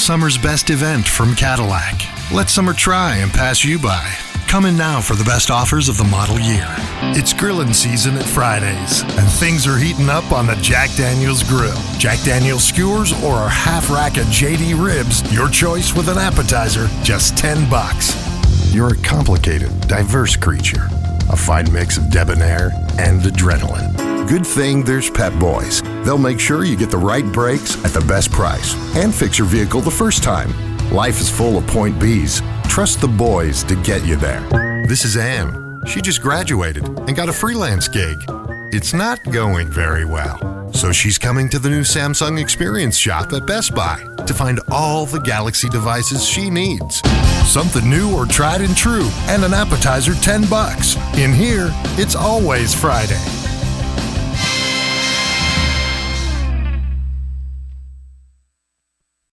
Summer's best event from Cadillac. Let summer try and pass you by. Come in now for the best offers of the model year. It's grilling season at Fridays, and things are heating up on the Jack Daniel's Grill. Jack Daniel's skewers or our half rack of JD ribs, your choice with an appetizer, just $10. You're a complicated, diverse creature, a fine mix of debonair and adrenaline. Good thing there's Pep Boys. They'll make sure you get the right brakes at the best price and fix your vehicle the first time. Life is full of point Bs. Trust the boys to get you there. This is Ann. She just graduated and got a freelance gig. It's not going very well. So she's coming to the new Samsung Experience Shop at Best Buy to find all the Galaxy devices she needs. Something new or tried and true, and an appetizer $10. In here, it's always Friday.